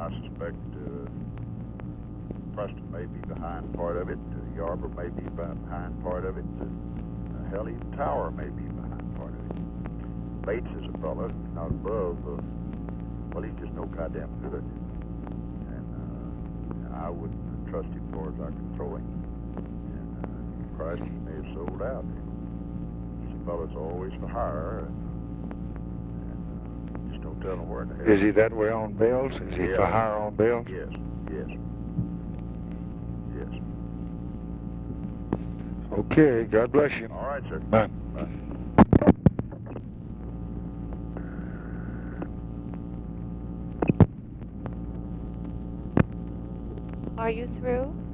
suspect Preston may be behind part of it. Yarber may be behind part of it. Hell, even Tower may be behind part of it. Bates is a fella not above. Well, he's just no goddamn good. And I wouldn't trust him as far as I could throw him. And Christ, he may have sold out. He's a fella that's always for hire. And just don't tell him where in the hell. Is he that way on bells? Is he for hire on bells? Yes, yes. Yes. Okay, God bless you. All right, sir. Bye. Bye. Are you through?